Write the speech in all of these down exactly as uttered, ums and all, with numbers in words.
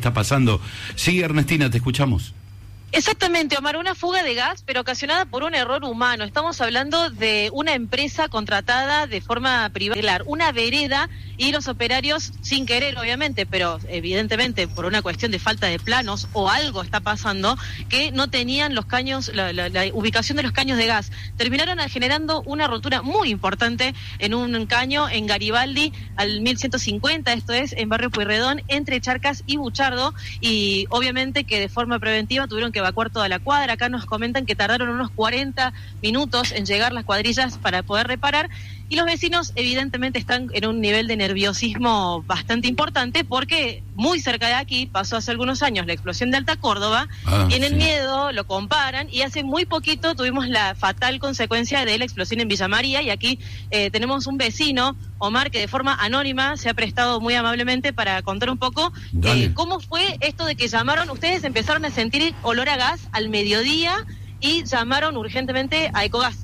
está pasando. Sí, Ernestina, te escuchamos. Exactamente, Omar, una fuga de gas, pero ocasionada por un error humano. Estamos hablando de una empresa contratada de forma privada, una vereda, y los operarios, sin querer obviamente, pero evidentemente por una cuestión de falta de planos o algo está pasando, que no tenían los caños, la, la, la ubicación de los caños de gas. Terminaron generando una rotura muy importante en un caño en Garibaldi, al mil ciento cincuenta, esto es, en Barrio Pueyrredón, entre Charcas y Buchardo, y obviamente que de forma preventiva tuvieron que evacuar toda la cuadra. Acá nos comentan que tardaron unos cuarenta minutos en llegar las cuadrillas para poder reparar, y los vecinos evidentemente están en un nivel de nerviosismo bastante importante, porque muy cerca de aquí pasó hace algunos años la explosión de Alta Córdoba, ah, y en sí. el miedo lo comparan, y hace muy poquito tuvimos la fatal consecuencia de la explosión en Villa María, y aquí eh, tenemos un vecino, Omar, que de forma anónima se ha prestado muy amablemente para contar un poco eh, cómo fue esto de que llamaron, ustedes empezaron a sentir olor a gas al mediodía y llamaron urgentemente a Ecogas.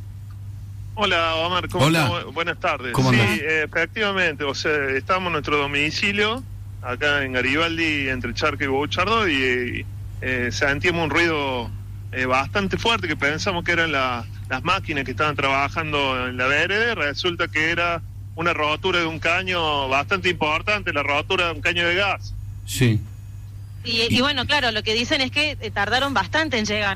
Hola, Omar, ¿cómo Hola. estás? Buenas tardes. ¿Cómo sí, andás? eh, efectivamente, o sea, estamos en nuestro domicilio, acá en Garibaldi, entre Charca y Buchardo, y eh, sentimos un ruido eh, bastante fuerte, que pensamos que eran la, las máquinas que estaban trabajando en la vereda. Resulta que era una rotura de un caño bastante importante, la rotura de un caño de gas. Sí. Y, y bueno, claro, lo que dicen es que eh, tardaron bastante en llegar.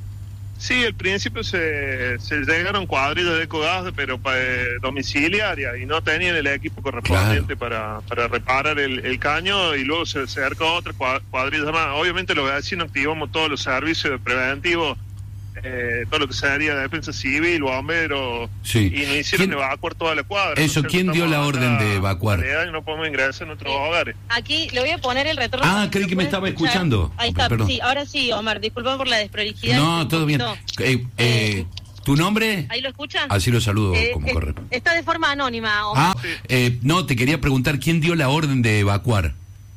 Sí, al principio se, se llegaron cuadrillas de Ecogas, pero eh, domiciliaria, y no tenían el equipo correspondiente claro. para, para reparar el, el caño, y luego se acercó otra cuadrilla más. Obviamente los vecinos activamos todos los servicios preventivos, eh, todo lo que sería defensa civil, bomberos, sí. y nos hicieron ¿Quién, evacuar toda la cuadra. Eso, ¿no? ¿quién dio la orden de evacuar? No podemos ingresar a nuestros hogares. Aquí le voy a poner el retorno. Ah, creí que me estaba escuchar. escuchando. Ahí está, Perdón. Sí, ahora sí, Omar, disculpa por la desprolijidad. No, todo bien. Eh, eh, ¿Tu nombre? ¿Ahí lo escuchan? Así lo saludo eh, como eh, correcto. Está de forma anónima, Omar. Ah, eh, no, te quería preguntar, ¿quién dio la orden de evacuar?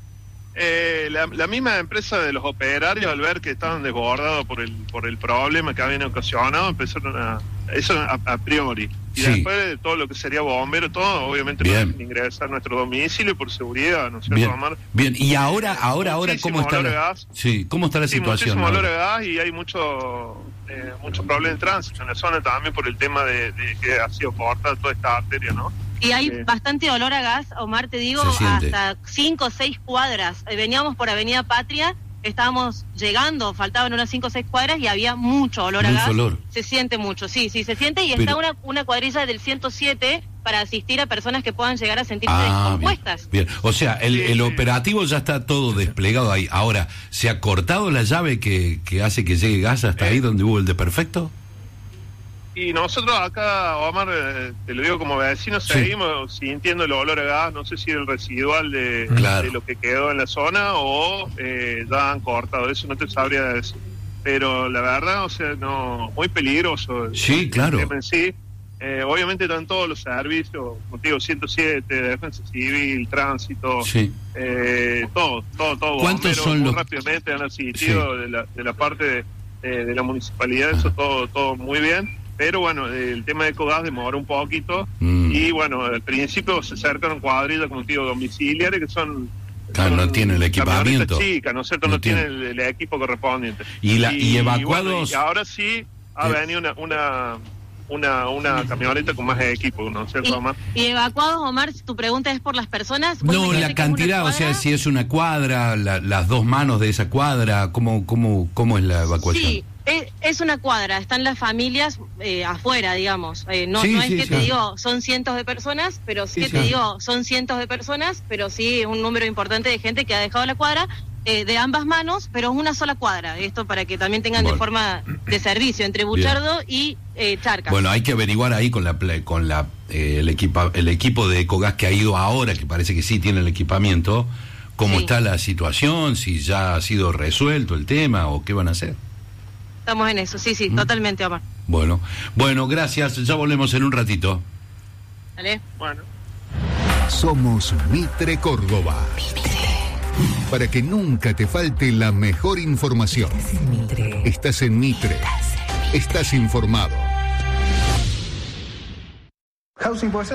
Eh, la, la misma empresa de los operarios, al ver que estaban desbordados por el por el problema que habían ocasionado, empezaron a... Eso a, a priori. Y sí. después de todo lo que sería bombero, todo, obviamente Bien. no ingresar a nuestro domicilio por seguridad, ¿no es cierto, Bien. Omar? Bien, y ahora, ahora, ahora, ¿cómo está la... gas. Sí, ¿cómo está la sí, situación? Muchísimo olor a gas, y hay mucho eh, mucho problema de tránsito en la zona también por el tema de, de que ha sido cortada toda esta arteria, ¿no? Y hay eh. bastante olor a gas, Omar, te digo, hasta cinco o seis cuadras. Veníamos por Avenida Patria, estábamos llegando, faltaban unas cinco o seis cuadras y había mucho olor mucho a gas. Olor. Se siente mucho, sí, sí, se siente, y Pero... está una, una cuadrilla del ciento siete para asistir a personas que puedan llegar a sentirse ah, descompuestas. Bien, bien. O sea, el, sí, el sí. operativo ya está todo desplegado ahí. Ahora, ¿se ha cortado la llave que, que hace que llegue gas hasta eh. ahí donde hubo el desperfecto? Y nosotros acá, Omar, eh, te lo digo como vecinos, sí. seguimos sintiendo el olor a gas. No sé si es el residual de, claro. de lo que quedó en la zona o eh, ya han cortado. Eso no te sabría decir. Pero la verdad, o sea, no, muy peligroso. Sí, el, claro. El en sí. Eh, obviamente están todos los servicios, contigo ciento siete, Defensa Civil, Tránsito, sí. eh, todo, todo, todo. ¿Cuántos son los...? Rápidamente han asistido sí. de, la, de la parte de, de, de la municipalidad, eso todo, todo muy bien. Pero bueno, el tema de Ecogas demoró un poquito, mm. y bueno, al principio se acercaron cuadrillas, como te digo, domiciliares, que son... Claro, son no tienen el equipamiento. Chicas, ¿no es cierto? No, no tienen el, el equipo correspondiente. ¿Y, la, y, y evacuados? Y, bueno, y ahora sí ha eh. venido una... una una una camioneta con más equipo, ¿no es cierto, Omar? ¿Y, y evacuados, Omar, tu pregunta es por las personas? No, la cantidad, o sea, si es una cuadra, la, las dos manos de esa cuadra, ¿cómo cómo cómo es la evacuación? Sí, es, es una cuadra, están las familias eh, afuera, digamos. Eh, no, sí, no es sí, que sí. te digo, son cientos de personas, pero sí, sí que sí. te digo, son cientos de personas, pero sí un número importante de gente que ha dejado la cuadra. Eh, de ambas manos, pero es una sola cuadra, esto para que también tengan bueno. de forma de servicio entre Buchardo Bien. y eh, Charcas. Bueno, hay que averiguar ahí con la con la eh, el equipa, el equipo de Ecogas que ha ido ahora, que parece que sí tiene el equipamiento, cómo sí. está la situación, si ya ha sido resuelto el tema o qué van a hacer. Estamos en eso, sí, sí, ¿Mm? totalmente, Omar. Bueno, bueno, gracias, ya volvemos en un ratito. Dale. Bueno. Somos Mitre Córdoba. Para que nunca te falte la mejor información. Estás en Mitre. Estás en Mitre. Estás informado. Housing puede ser.